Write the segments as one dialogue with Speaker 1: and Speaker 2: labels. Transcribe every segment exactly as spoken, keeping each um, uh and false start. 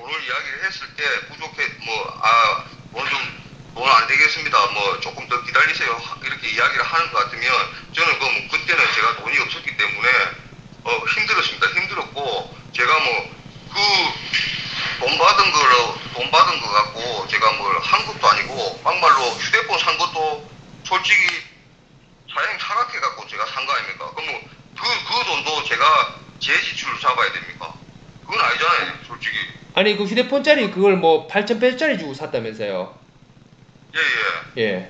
Speaker 1: 돈을 이야기를 했을 때 부족해 뭐아돈좀 돈 안 되겠습니다. 뭐 조금 더 기다리세요. 이렇게 이야기를 하는 것 같으면 저는 그 뭐 그때는 제가 돈이 없었기 때문에 어 힘들었습니다. 힘들었고 제가 뭐 그 돈 받은 거로 돈 받은 거 갖고 제가 뭘 한 것도 아니고 막말로 휴대폰 산 것도 솔직히 사장님 사각해 갖고 제가 산 거 아닙니까? 그럼 뭐 그 그 돈도 제가 제 지출로 잡아야 됩니까? 그건 아니잖아요, 솔직히.
Speaker 2: 아니 그 휴대폰짜리 그걸 뭐 팔천 페소짜리 주고 샀다면서요?
Speaker 1: 예예.
Speaker 2: 예.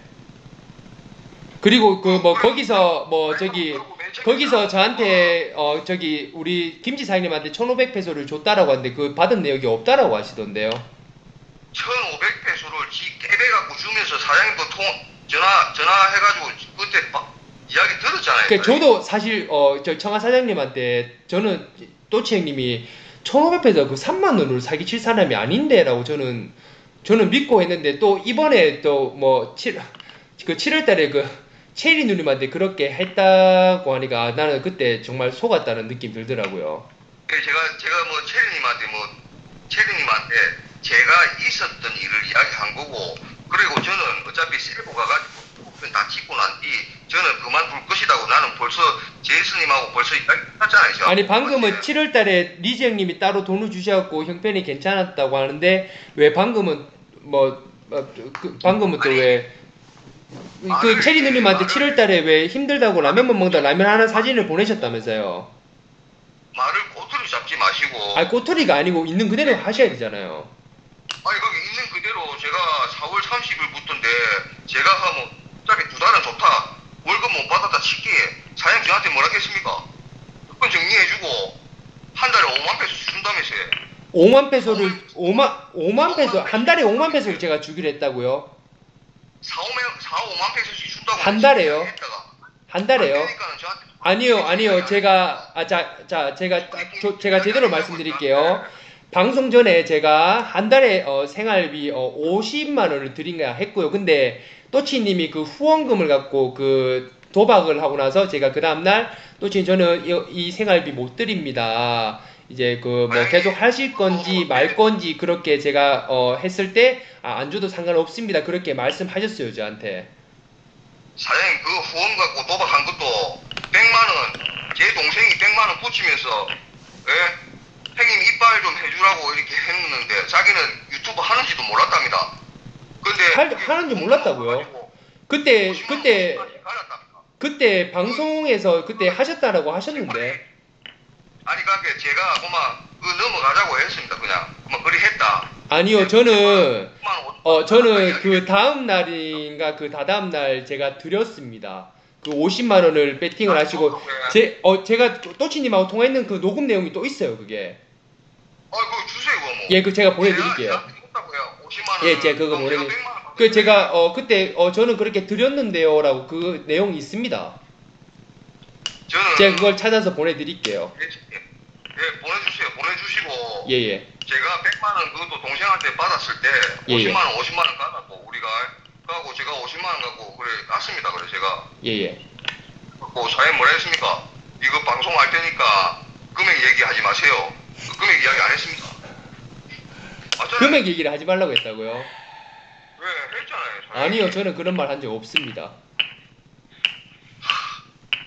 Speaker 2: 그리고 그 뭐 거기서 뭐 저기 거기서 저한테 어 저기 우리 김치 사장님한테 천오백 페소를 줬다라고 하는데 그 받은 내역이 없다라고 하시던데요.
Speaker 1: 천오백 페소를 지 깨배 갖고 주면서 사장님도 통 전화 전화해가지고 그때 막 이야기 들었잖아요.
Speaker 2: 그 저도 사실 어 저 청아 사장님한테 저는 또치 형님이 천오백 페소 그 삼만 원으로 사기칠 사람이 아닌데라고 저는 저는 믿고 했는데 또 이번에 또 뭐 그 칠월 달에 그 체리 누님한테 그렇게 했다고 하니까 나는 그때 정말 속았다는 느낌 들더라고요.
Speaker 1: 제가 제가 뭐 체리님한테 뭐 체리님한테 제가 있었던 일을 이야기한 거고 그리고 저는 어차피 셀보 가가지고 다 찍고 난 뒤 저는 그만둘 것이라고 나는 벌써 제이슨님하고 벌써 이야기했잖아요.
Speaker 2: 아니 방금은 칠월 달에 리즈 형님이 따로 돈을 주셔갖고 형편이 괜찮았다고 하는데 왜 방금은 뭐 어, 그, 방금은 또 왜 그 체리 누님한테 칠월 달에 왜 힘들다고 라면만 먹다 라면 하나 사진을 보내셨다면서요.
Speaker 1: 말을 꼬투리 잡지 마시고.
Speaker 2: 아니 꼬투리가 아니고 있는 그대로 하셔야 되잖아요.
Speaker 1: 아니 거기 있는 그대로 제가 사월 삼십일부터인데 제가 하면 어차피 두 달은 좋다. 월급 못 받았다 치기에 사장님 저한테 뭐라 했습니까? 조건 정리해주고 한 달에 오만 페소 준다면서요.
Speaker 2: 오만 페소를 오만 오만 페소 한 달에 오만 페소를 제가 주기로 했다고요.
Speaker 1: 사, 오만 페소씩 준다고
Speaker 2: 한 달에요? 한 달에요? 아니요, 아니요. 제가 아, 자, 자, 제가 저, 제가 제대로 말씀드릴게요. 방송 전에 제가 한 달에 어, 생활비 어, 오십만 원을 드린가 했고요. 근데 또치님이 그 후원금을 갖고 그 도박을 하고 나서 제가 그 다음날 또치 저는 이, 이 생활비 못 드립니다. 이제 그 뭐 계속 하실 건지 말 건지 그렇게 제가 어 했을 때 아, 안 줘도 상관없습니다. 그렇게 말씀하셨어요, 저한테.
Speaker 1: 사장님 그 후원 갖고 도박한 것도 백만 원, 제 동생이 백만 원 붙이면서 예? 형님 이빨 좀 해주라고 이렇게 했는데 자기는 유튜브 하는지도 몰랐답니다. 근데
Speaker 2: 할, 하는지 몰랐다고요? 그때 그때 그때 방송에서 그때 하셨다라고 하셨는데.
Speaker 1: 아니 그러니까 제가 그만 그 넘어가자고 했습니다. 그냥 그만 그리 했다.
Speaker 2: 아니요, 저는 어 저는 그 다음 날인가 그 다다음 날 제가 드렸습니다. 그 오십만 원을 배팅을 하시고 제 어 제가 또치님하고 통화했는 그 녹음 내용이 또 있어요, 그게.
Speaker 1: 아, 그거 주세요, 뭐.
Speaker 2: 예, 그 제가 보내드릴게요. 예, 제가 그거 보내드릴. 그 제가 어 그때 어 저는 그렇게 드렸는데요라고 그 내용이 있습니다.
Speaker 1: 저는
Speaker 2: 제가 그걸 찾아서 보내드릴게요.
Speaker 1: 예, 예, 보내주세요. 보내주시고.
Speaker 2: 예, 예.
Speaker 1: 제가 백만 원 그것도 동생한테 받았을 때
Speaker 2: 예,
Speaker 1: 오십만 원, 오십만 원 갖고 우리가 하고 제가 오십만 원 갖고 그래 깠습니다. 그래 제가.
Speaker 2: 예, 예.
Speaker 1: 그 사장님 뭐라 했습니까? 이거 방송할 테니까 금액 얘기하지 마세요. 그 금액 이야기 안 했습니다. 맞잖아요.
Speaker 2: 금액 얘기를 하지 말라고 했다고요?
Speaker 1: 왜 했잖아요. 사장님.
Speaker 2: 아니요, 저는 그런 말 한 적 없습니다.